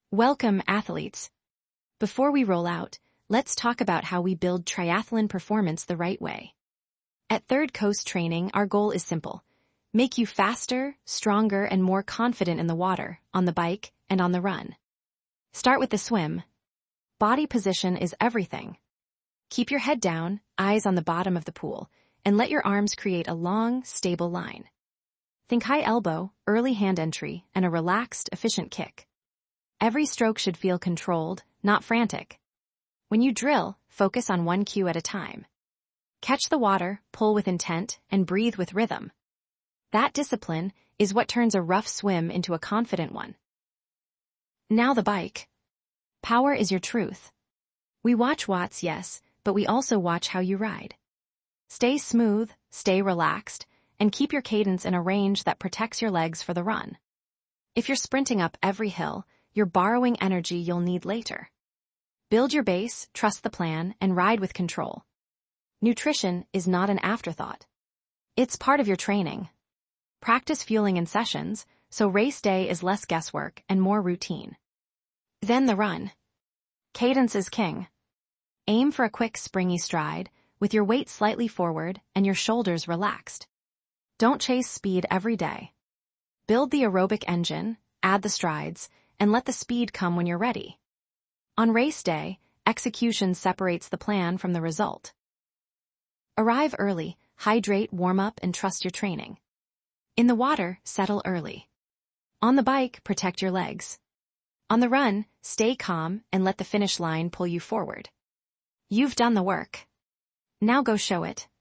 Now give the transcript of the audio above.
Welcome, athletes. Before we roll out, let's talk about how we build triathlon performance the right way. At Third Coast Training, our goal is simple. Make you faster, stronger, and more confident in the water, on the bike, and on the run. Start with the swim. Body position is everything. Keep your head down, eyes on the bottom of the pool, and let your arms create a long, stable line. Think high elbow, early hand entry, and a relaxed, efficient kick. Every stroke should feel controlled, not frantic. When you drill, focus on one cue at a time. Catch the water, pull with intent, and breathe with rhythm. That discipline is what turns a rough swim into a confident one. Now the bike. Power is your truth. We watch watts, yes, but we also watch how you ride. Stay smooth, stay relaxed, and keep your cadence in a range that protects your legs for the run. If you're sprinting up every hill, you're borrowing energy you'll need later. Build your base, trust the plan, and ride with control. Nutrition is not an afterthought. It's part of your training. Practice fueling in sessions, so race day is less guesswork and more routine. Then the run. Cadence is king. Aim for a quick, springy stride, with your weight slightly forward and your shoulders relaxed. Don't chase speed every day. Build the aerobic engine, add the strides, and let the speed come when you're ready. On race day, execution separates the plan from the result. Arrive early, hydrate, warm up, and trust your training. In the water, settle early. On the bike, protect your legs. On the run, stay calm and let the finish line pull you forward. You've done the work. Now go show it.